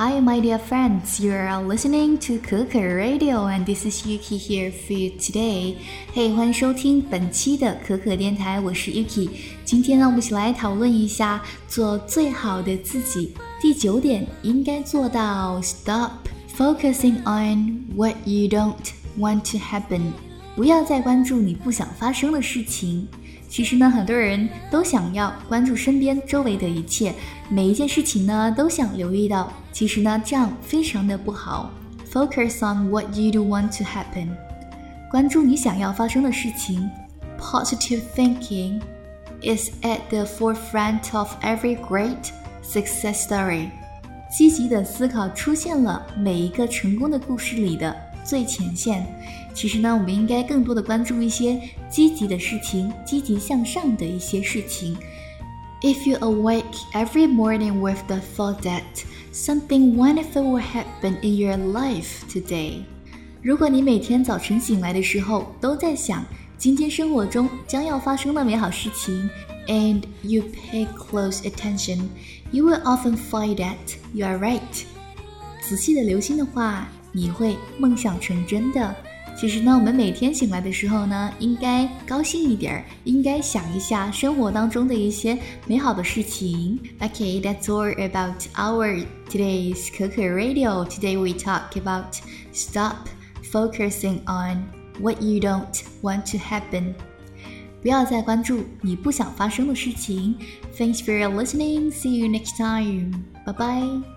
Hi, my dear friends. You are listening to Keke Radio, and this is Yuki here for you today. Hey, 欢迎收听本期的可可电台，我是 Yuki。今天呢，我们一起来讨论一下做最好的自己。第9点，应该做到 Stop focusing on what you don't want to happen。不要再关注你不想发生的事情。其实呢，很多人都想要关注身边周围的一切，每一件事情呢都想留意到。其实呢，这样非常的不好。Focus on what you do want to happen。关注你想要发生的事情。Positive thinking is at the forefront of every great success story。积极的思考出现了每一个成功的故事里的最前线。其实呢，我们应该更多的关注一些积极的事情，积极向上的一些事情。If you awake every morning with the thought that something wonderful will happen in your life today， 如果你每天早晨醒来的时候都在想今天生活中将要发生的美好事情 and you pay close attention, you will often find that you are right。 仔细的留心的话，你会梦想成真的。其实呢，我们每天醒来的时候呢，应该高兴一点，应该想一下生活当中的一些美好的事情。Okay, that's all about our today's Keke Radio. Today we talk about stop focusing on what you don't want to happen. 不要再关注你不想发生的事情。Thanks for listening. See you next time. Bye bye.